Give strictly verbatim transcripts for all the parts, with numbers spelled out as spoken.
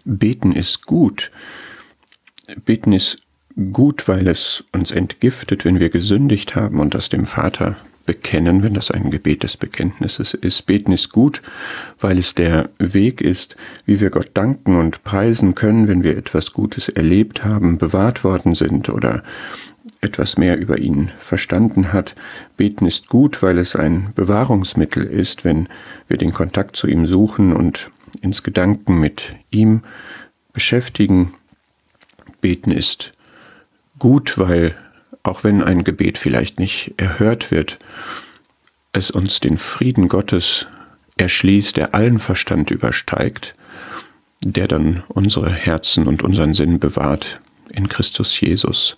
Beten ist gut. Beten ist gut, weil es uns entgiftet, wenn wir gesündigt haben und das dem Vater bekennen, wenn das ein Gebet des Bekenntnisses ist. Beten ist gut, weil es der Weg ist, wie wir Gott danken und preisen können, wenn wir etwas Gutes erlebt haben, bewahrt worden sind oder etwas mehr über ihn verstanden hat. Beten ist gut, weil es ein Bewahrungsmittel ist, wenn wir den Kontakt zu ihm suchen und ins Gedanken mit ihm beschäftigen. Beten ist gut, weil auch wenn ein Gebet vielleicht nicht erhört wird, es uns den Frieden Gottes erschließt, der allen Verstand übersteigt, der dann unsere Herzen und unseren Sinn bewahrt in Christus Jesus.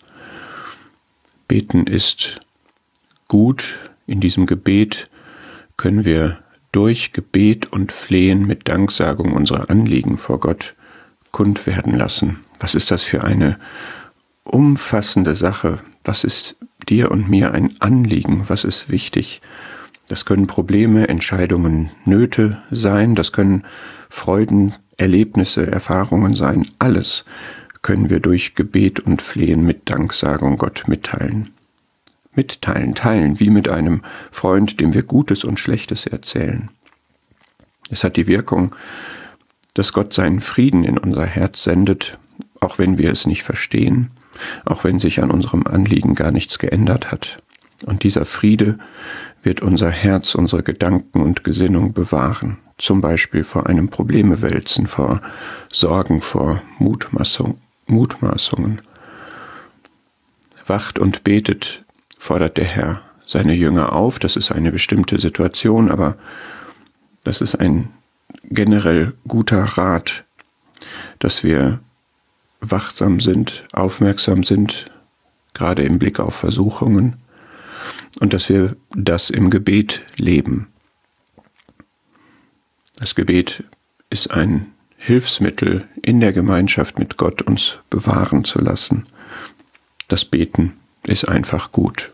Beten ist gut. In diesem Gebet können wir durch Gebet und Flehen mit Danksagung unsere Anliegen vor Gott kund werden lassen. Was ist das für eine umfassende Sache? Was ist dir und mir ein Anliegen? Was ist wichtig? Das können Probleme, Entscheidungen, Nöte sein. Das können Freuden, Erlebnisse, Erfahrungen sein. Alles können wir durch Gebet und Flehen mit Danksagung Gott mitteilen. Mitteilen, teilen, wie mit einem Freund, dem wir Gutes und Schlechtes erzählen. Es hat die Wirkung, dass Gott seinen Frieden in unser Herz sendet, auch wenn wir es nicht verstehen, auch wenn sich an unserem Anliegen gar nichts geändert hat. Und dieser Friede wird unser Herz, unsere Gedanken und Gesinnung bewahren, zum Beispiel vor einem Problemewälzen, vor Sorgen, vor Mutmaßung, Mutmaßungen. Wacht und betet, fordert der Herr seine Jünger auf. Das ist eine bestimmte Situation, aber das ist ein generell guter Rat, dass wir wachsam sind, aufmerksam sind, gerade im Blick auf Versuchungen, und dass wir das im Gebet leben. Das Gebet ist ein Hilfsmittel, in der Gemeinschaft mit Gott uns bewahren zu lassen. Das Beten ist einfach gut.